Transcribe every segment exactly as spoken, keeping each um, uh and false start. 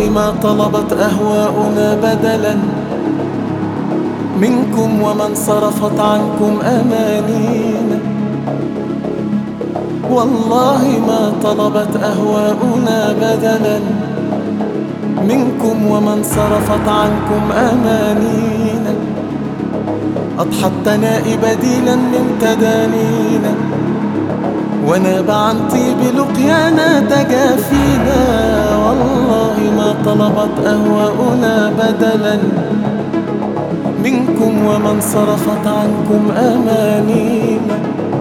ما طلبت أهواؤنا بدلا منكم، وما انصرفت عنكم أمانينا. والله ما طلبت أهواؤنا بدلا منكم، وما انصرفت عنكم أمانينا. أضحى الثناء بديلا من تدانينا، وناب عن طيب لقيانا تجافينا. والله ما طلبت أهواؤنا بدلا منكم، وما انصرفت عنكم أمانينا.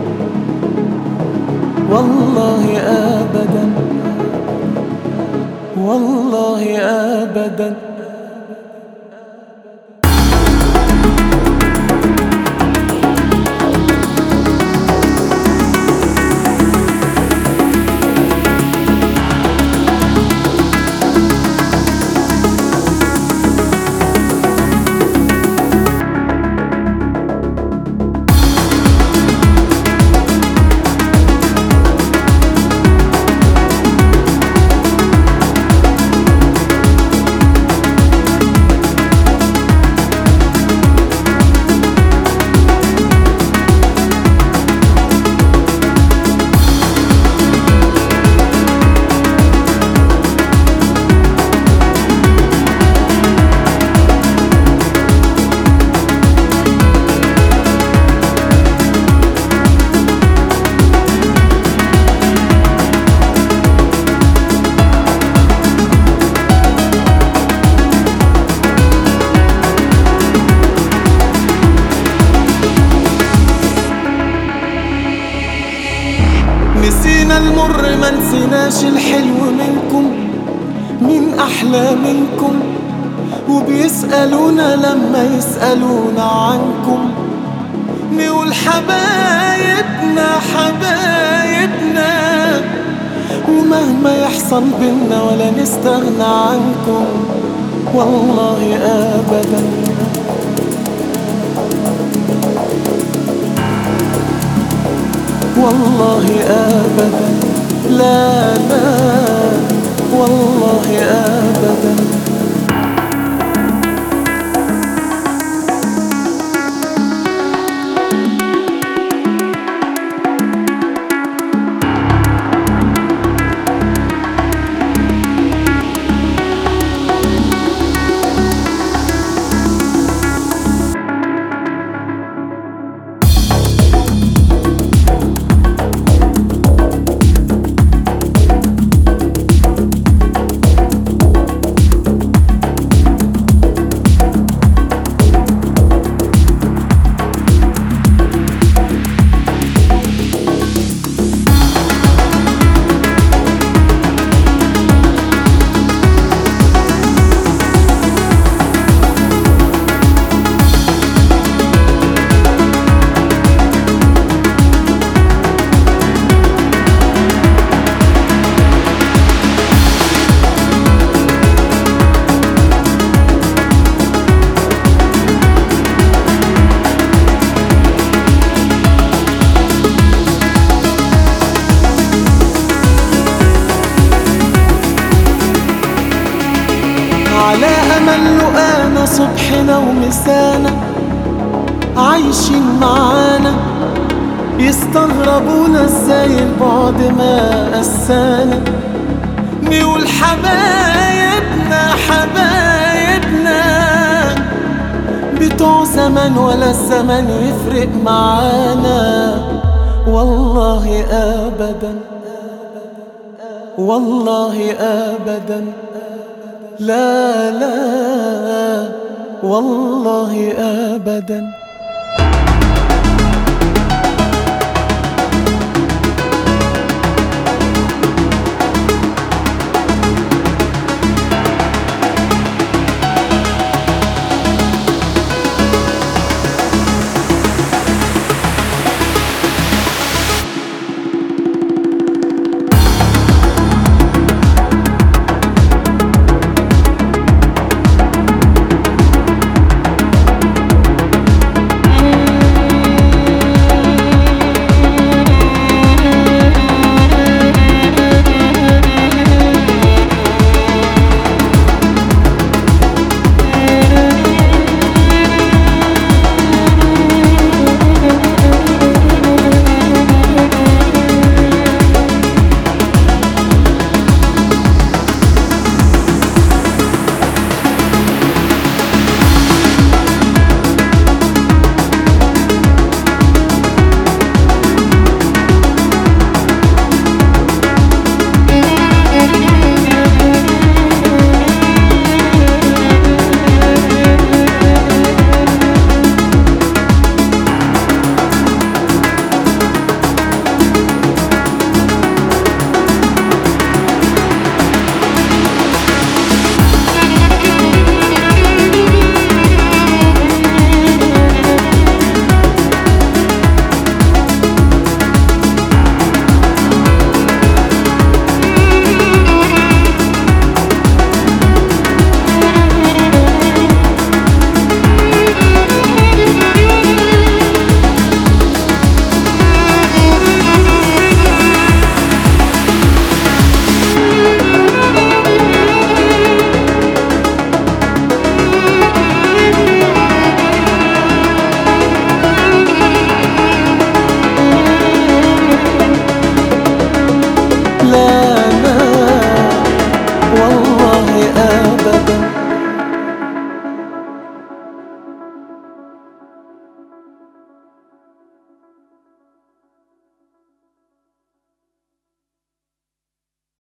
والله أبدا، والله أبدا. نسينا المر ما نسيناش الحلو منكم، من أحلى منكم. وبيسألونا لما يسألونا عنكم، نقول حبايبنا حبايبنا. ومهما يحصل بينا ولا نستغنى عنكم، والله أبدا، والله أبدا. لا لا والله أبدا. على أمل لقانا صبحنا ومسانا عايشين معانا، يستغربونا ازاي البعد ما قسانا. نقول حبايبنا حبايبنا بتوع زمان، ولا الزمن يفرق معانا. والله أبدا، والله أبدا. لا لا والله أبدا.